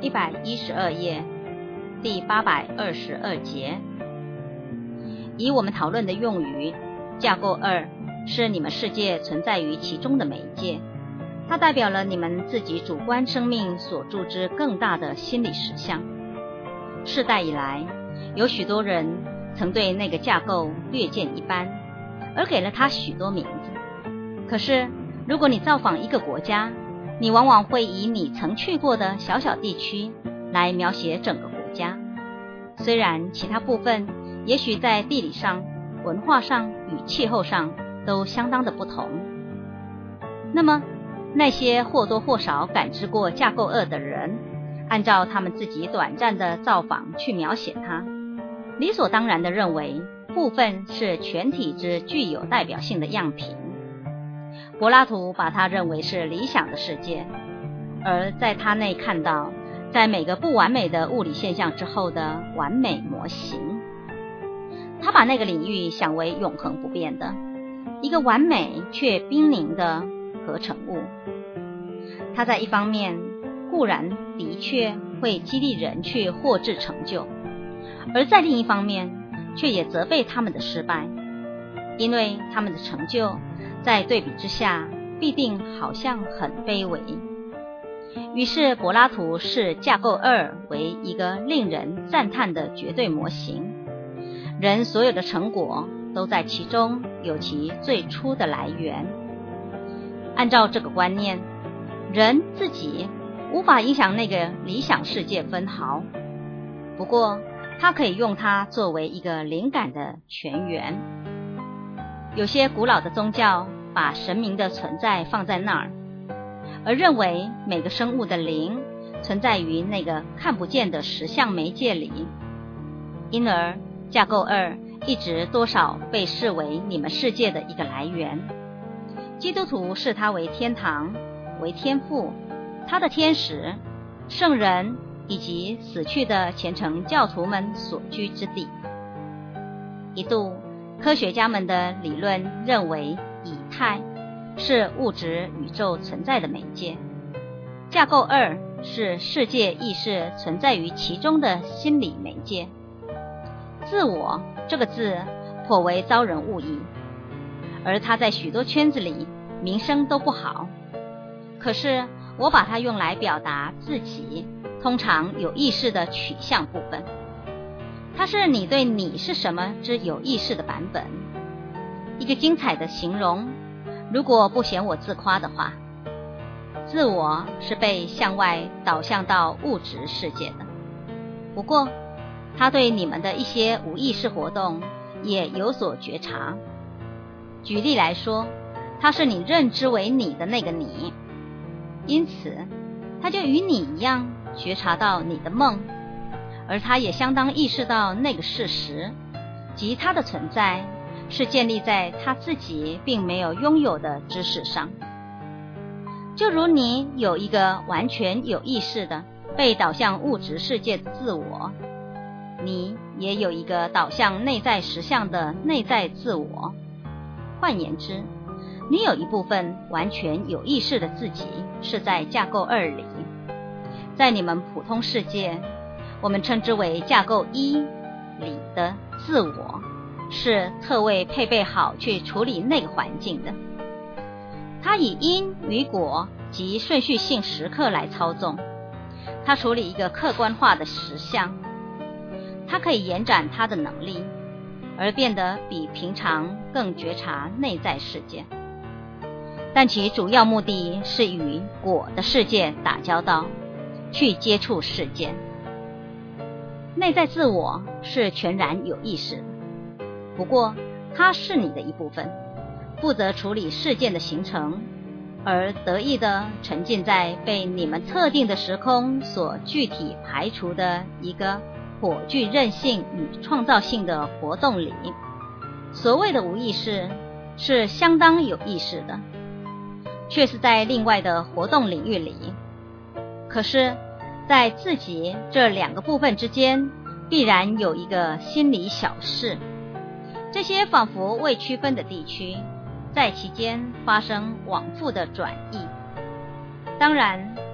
112页第822节。以我们讨论的用语，架构2是你们世界存在于其中的媒介，它代表了你们自己主观生命所注之更大的心理实相。世代以来，有许多人曾对那个架构略见一斑，而给了它许多名字。可是如果你造访一个国家，你往往会以你曾去过的小小地区来描写整个国家，虽然其他部分也许在地理上、文化上与气候上都相当的不同。那么那些或多或少感知过架构2的人，按照他们自己短暂的造访去描写它，理所当然地认为部分是全体之具有代表性的样品。柏拉图把它认为是理想的世界，而在它内看到在每个不完美的物理现象之后的完美模型。他把那个领域想为永恒不变的一个完美却濒临的合成物。他在一方面固然的确会激励人去获致成就，而在另一方面却也责备他们的失败，因为他们的成就在对比之下必定好像很卑微。于是柏拉图视架构2为一个令人赞叹的绝对模型，人所有的成果都在其中有其最初的来源。按照这个观念，人自己无法影响那个理想世界分毫，不过他可以用它作为一个灵感的泉源。有些古老的宗教把神明的存在放在那儿，而认为每个生物的灵存在于那个看不见的实相媒介里，因而架构2一直多少被视为你们世界的一个来源。基督徒视它为天堂，为天父，他的天使、圣人以及死去的虔诚教徒们所居之地。一度科学家们的理论认为以太是物质宇宙存在的媒介，架构2是世界意识存在于其中的心理媒介。自我这个字颇为遭人误译，而它在许多圈子里名声都不好。可是我把它用来表达自己通常有意识的取向部分，它是你对你是什么之有意识的版本。一个精彩的形容，如果不嫌我自夸的话，自我是被向外导向到物质世界的，不过它对你们的一些无意识活动也有所觉察。举例来说，它是你认知为你的那个你，因此它就与你一样觉察到你的梦，而它也相当意识到那个事实，即它的存在是建立在它自己并没有拥有的知识上。就如你有一个完全有意识的被导向物质世界的自我，你也有一个导向内在实相的内在自我。换言之，你有一部分完全有意识的自己是在架构2里。在你们普通世界，我们称之为架构1里的自我，是特为配备好去处理那个环境的。它以因与果及顺序性时刻来操纵，它处理一个客观化的实相，它可以延展它的能力，而变得比平常更觉察内在世界。但其主要目的是与果的世界打交道，去接触世界。内在自我是全然有意识的，不过它是你的一部分，负责处理事件的形成，而得意地沉浸在被你们特定的时空所具体排除的一个颇具韧性与创造性的活动里。所谓的无意识是相当有意识的，却是在另外的活动领域里。可是在自己这两个部分之间必然有一个心理小事，这些仿佛未区分的地区在其间发生往复的转移。当然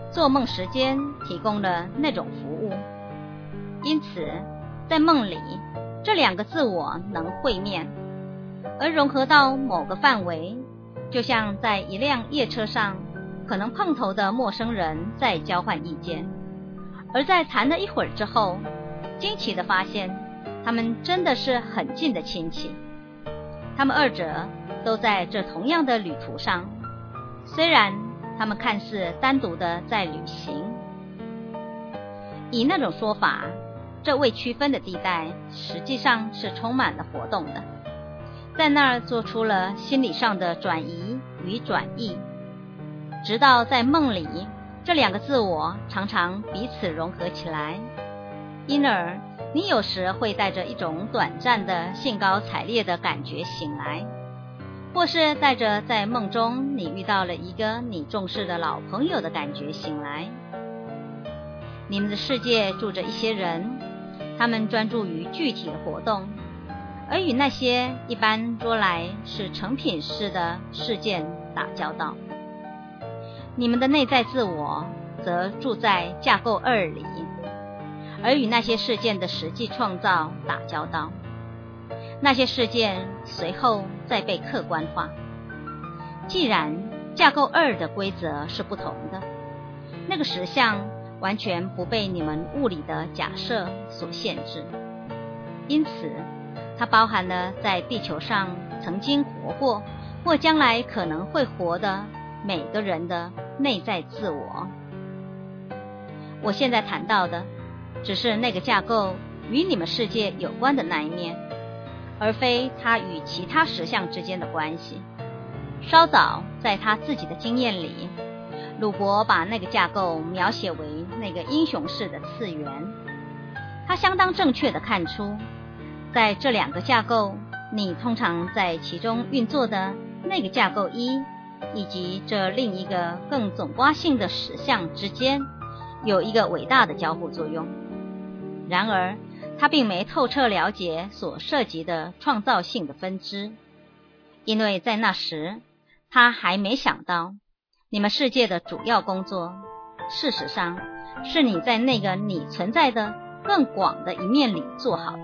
做梦时间提供了那种服务。因此，在梦里，这两个自我能会面，而融合到某个范围，就像在一辆夜车上可能碰头的陌生人在交换意见，而在谈了一会儿之后，惊奇地发现他们真的是很近的亲戚。他们二者都在这同样的旅途上，虽然他们看似单独的在旅行。以那种说法，这未区分的地带实际上是充满了活动的，在那儿做出了心理上的转移与转译，直到在梦里，这两个自我常常彼此融合起来，因而你有时会带着一种短暂的兴高采烈的感觉醒来，或是带着在梦中你遇到了一个你重视的老朋友的感觉醒来。你们的世界住着一些人，他们专注于具体的活动，而与那些一般说来是成品式的事件打交道。你们的内在自我则住在架构2里，而与那些事件的实际创造打交道。那些事件随后再被客观化。既然架构2的规则是不同的，那个实相完全不被你们物理的假设所限制，因此它包含了在地球上曾经活过或将来可能会活的每个人的内在自我。我现在谈到的只是那个架构与你们世界有关的那一面，而非它与其他实相之间的关系。稍早在他自己的经验里，鲁伯把那个架构描写为那个英雄式的次元。他相当正确地看出，在这两个架构，你通常在其中运作的那个架构1以及这另一个更总括性的实相之间有一个伟大的交互作用。然而他并没透彻了解所涉及的创造性的分支，因为在那时他还没想到你们世界的主要工作事实上是你在那个你存在的更广的一面里做好的。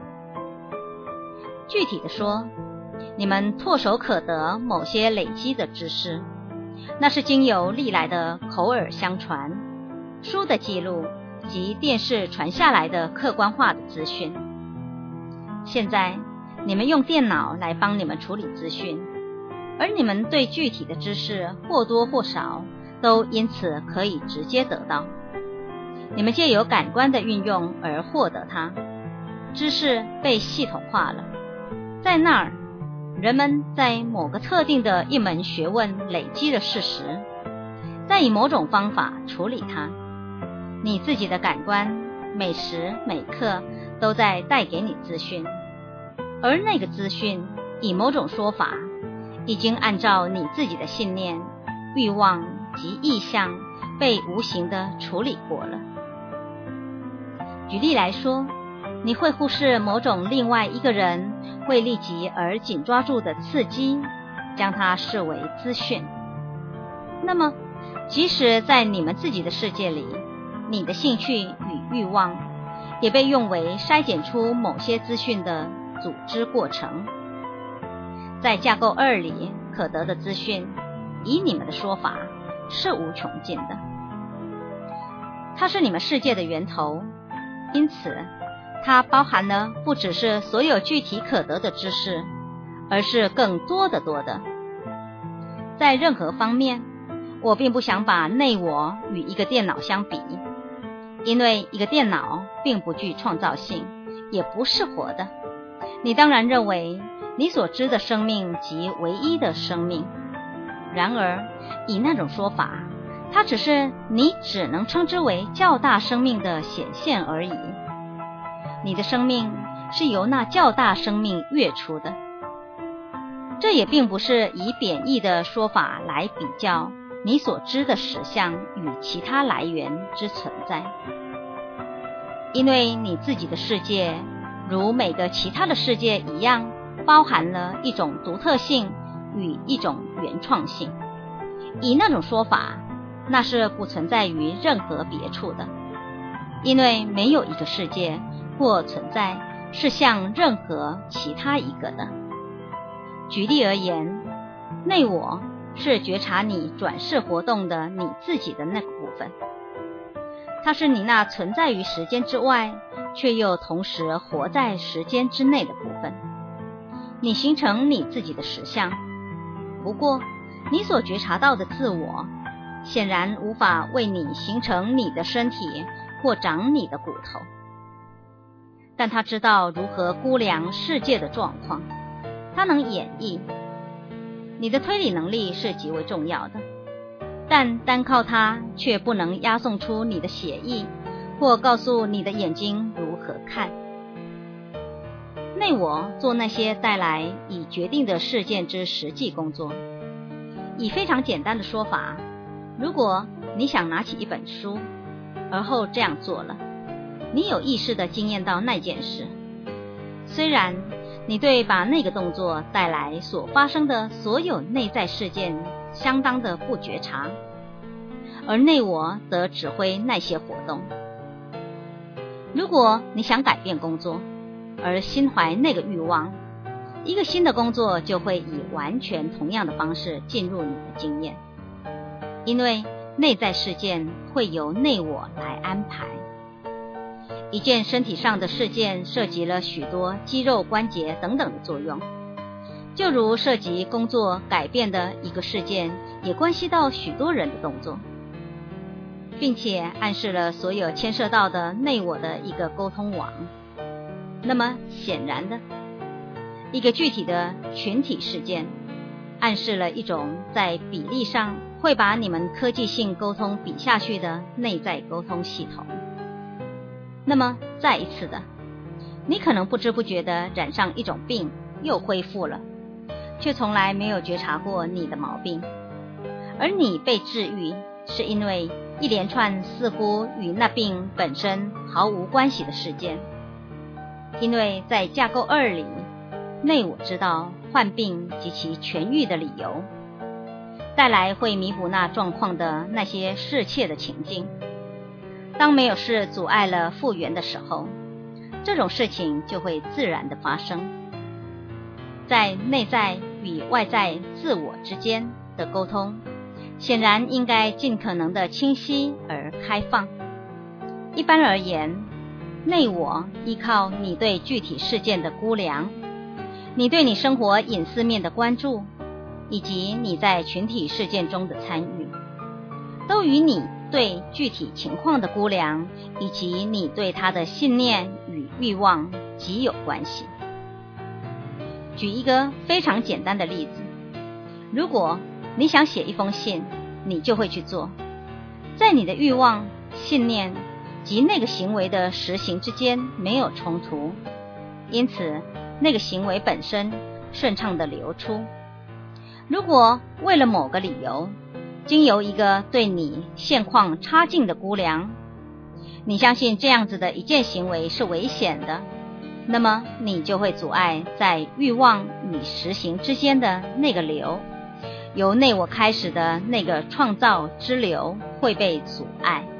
具体的说，你们唾手可得某些累积的知识，那是经由历来的口耳相传、书的记录及电视传下来的客观化的资讯。现在你们用电脑来帮你们处理资讯，而你们对具体的知识或多或少都因此可以直接得到。你们借由感官的运用而获得它，知识被系统化了。在那儿，人们在某个特定的一门学问累积了事实，再以某种方法处理它。你自己的感官每时每刻都在带给你资讯，而那个资讯以某种说法已经按照你自己的信念、欲望及意向被无形地处理过了。举例来说，你会忽视某种另外一个人会立即而紧抓住的刺激，将它视为资讯。那么即使在你们自己的世界里，你的兴趣与欲望也被用为筛检出某些资讯的组织过程。在架构2里可得的资讯，以你们的说法是无穷尽的，它是你们世界的源头，因此它包含了不只是所有具体可得的知识，而是更多的。在任何方面，我并不想把内我与一个电脑相比，因为一个电脑并不具创造性，也不是活的。你当然认为你所知的生命即唯一的生命，然而以那种说法，它只是你只能称之为较大生命的显现而已。你的生命是由那较大生命跃出的。这也并不是以贬义的说法来比较你所知的实相与其他来源之存在，因为你自己的世界如每个其他的世界一样，包含了一种独特性与一种原创性。以那种说法， 那是不存在于任何别处的，因为没有一个世界或存在是像任何其他一个的。举例而言，内我是觉察你转世活动的你自己的那个部分，它是你那存在于时间之外，却又同时活在时间之内的部分。你形成你自己的实相，不过你所觉察到的自我显然无法为你形成你的身体或长你的骨头，但他知道如何估量世界的状况，他能演绎。你的推理能力是极为重要的，但单靠它却不能押送出你的血意，或告诉你的眼睛如何看。内我做那些带来已决定的事件之实际工作。以非常简单的说法，如果你想拿起一本书，而后这样做了，你有意识地经验到那件事，虽然你对把那个动作带来所发生的所有内在事件相当的不觉察，而内我则指挥那些活动。如果你想改变工作，而心怀那个欲望，一个新的工作就会以完全同样的方式进入你的经验，因为内在事件会由内我来安排。一件身体上的事件涉及了许多肌肉、关节等等的作用，就如涉及工作改变的一个事件也关系到许多人的动作，并且暗示了所有牵涉到的内我的一个沟通网。那么显然的，一个具体的群体事件暗示了一种在比例上会把你们科技性沟通比下去的内在沟通系统。那么再一次的，你可能不知不觉地染上一种病，又恢复了，却从来没有觉察过你的毛病，而你被治愈是因为一连串似乎与那病本身毫无关系的事件。因为在架构2里，内我知道患病及其痊愈的理由，带来会弥补那状况的那些适切的情境。当没有事阻碍了复原的时候，这种事情就会自然的发生。在内在与外在自我之间的沟通，显然应该尽可能的清晰而开放。一般而言，内我依靠你对具体事件的估量，你对你生活隐私面的关注，以及你在群体事件中的参与，都与你对具体情况的估量以及你对它的信念与欲望极有关系。举一个非常简单的例子，如果你想写一封信，你就会去做，在你的欲望、信念及那个行为的实行之间没有冲突，因此那个行为本身顺畅地流出。如果为了某个理由，经由一个对你现况差劲的估量，你相信这样子的一件行为是危险的，那么你就会阻碍在欲望与实行之间的那个流，由内我开始的那个创造之流会被阻碍。